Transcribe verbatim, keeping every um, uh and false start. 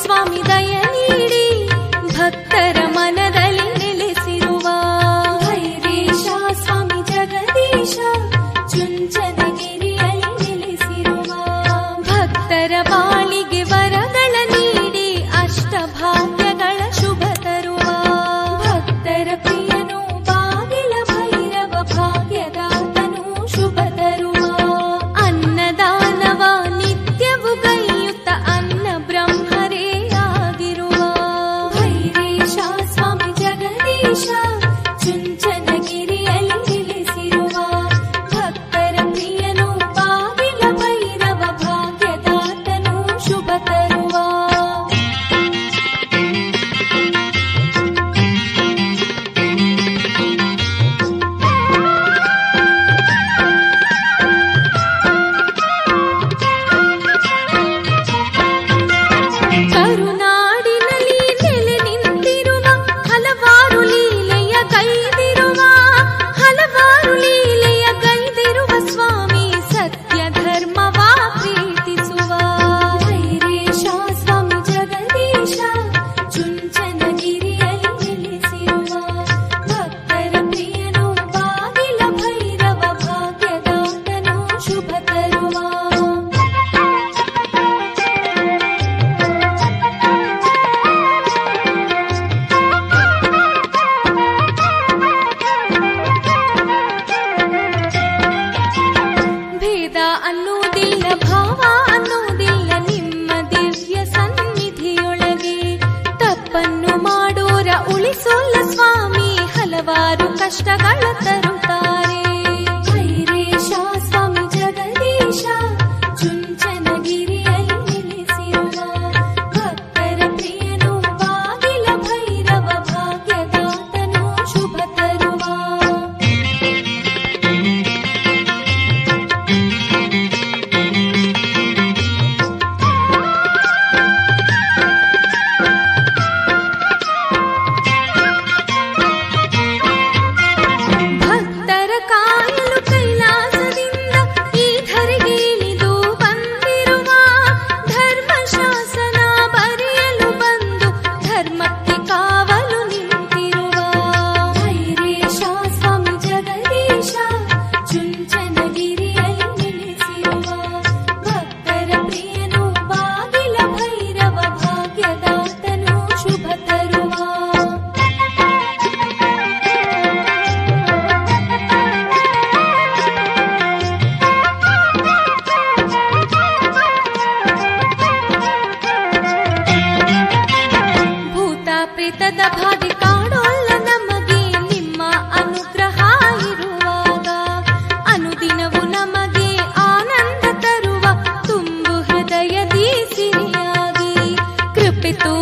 ಸ್ವಾಮಿ ದಯ ನೀಡಿ ಭಕ್ತರ ಮನದಲ್ಲಿ ನೆಲೆಸಿರುವ ಭೈರೇಶ ಸ್ವಾಮಿ ಜಗದೀಶ ಚುಂಚನಗಿರಿಯಲ್ಲಿ ನೆಲೆಸಿರುವ ಭಕ್ತರ ಬಾಳಿಗೆ ವರಗಳ ನೀಡಿ ಅಷ್ಟಭಾಗ್ಯಗಳ ಶುಭ ತರುವ ಭಕ್ತರ ಪ್ರಿಯನು ಬಾಗಿಲ ಭೈರವ ಭಾಗ್ಯದಾತನು ಶುಭ ತರುವ ಅನ್ನದಾನವ ನಿತ್ಯವು ಗೈಯುತ್ತ ಅನ್ನ ಬ್ರಹ್ಮರೇ ಆಗಿರುವ ಭೈರೇಶ ಸ್ವಾಮಿ ಜಗದೀಶ ಚುಂಚನಗಿರಿಯಲ್ಲಿ ನೆಲೆಸಿರುವ ಭಕ್ತರ ಪ್ರಿಯನು ಬಾಗಿಲ ಭೈರವ ಭಾಗ್ಯದಾತನು ಶುಭ ತರುವ ಕರುನಾಡಿನಲ್ಲಿ ನೆಲೆ ನಿಂತಿರುವ ಹಲವಾರು ಲೀಲೆಯ ಕೈದಿರುವ ಹಲವಾರು ಲೀಲೆಯ ಕೈದಿರುವ ಸ್ವಾಮಿ ಸತ್ಯ ಧರ್ಮವ ಪ್ರೀತಿಸುವ ಭೈರೇಶ ಸ್ವಾಮಿ ಜಗದೀಶ ಚುಂಚನಗಿರಿಯಲ್ಲಿ ನೆಲೆಸಿರುವ ಭಕ್ತರ ಪ್ರಿಯನು ಬಾಗಿಲ ಭೈರವ ಭಾಗ್ಯದಾತನು ಶುಭ ತರುವ ಭೇದ ಅನ್ನುವುದಿಲ್ಲ ಭಾವ ಅನ್ನುವುದಿಲ್ಲ ನಿಮ್ಮ ದಿವ್ಯ ಸನ್ನಿಧಿಯೊಳಗೆ ತಪ್ಪನ್ನು ಮಾಡೋರ ಉಳಿಸೋಲ್ಲ ಸ್ವಾಮಿ ಹಲವಾರು ಕಷ್ಟಗಳ ತರುತ್ತಾರೆ ಭೈರೇಶ ಸ್ವಾಮಿ ಜಗದೀಶ ಚುಂಚನಗಿರಿಯಲ್ಲಿ ನೆಲೆಸಿರುವ ಭಕ್ತರ ಪ್ರಿಯನು ಬಾಗಿಲ ಭೈರವ ಭಾಗ್ಯದಾತನು ಶುಭ ತರುವ ಭಕ್ತರ ಕಾಯಲು ಕೈಲಾಸದಿಂದ ಈ ಧರೆಗೆ ಇಳಿದು ಬಂದಿರುವ ಧರ್ಮಶಾಸನ ಬರೆಯಲು ಬಂದು ಧರ್ಮಕ್ಕೆ ಕಾವಲು ನಿಂತಿರುವ ಭೈರೇಶ ಸ್ವಾಮಿ ಜಗದೀಶ ಚುಂಚನಗಿರಿಯಲ್ಲಿ ನೆಲೆಸಿರುವ ಭಕ್ತರ ಪ್ರಿಯನು ಬಾಗಿಲ ಭೈರವ ಭಾಗ್ಯದಾತನು ಶುಭ ತರುವ ಭೂತ ಪ್ರೇತದ ಬಾಧೆ ಕಾಡೋಲ್ಲ ನಮಗೆ ನಿಮ್ಮ ಅನುಗ್ರಹ ಇರುವಾಗ ಅನುದಿನವು ನಮಗೆ ಆನಂದ ತರುವ ತುಂಬು ಹೃದಯದಿ ಸಿರಿಯಾಗಿ ಕೃಪೆ ತೋರಿ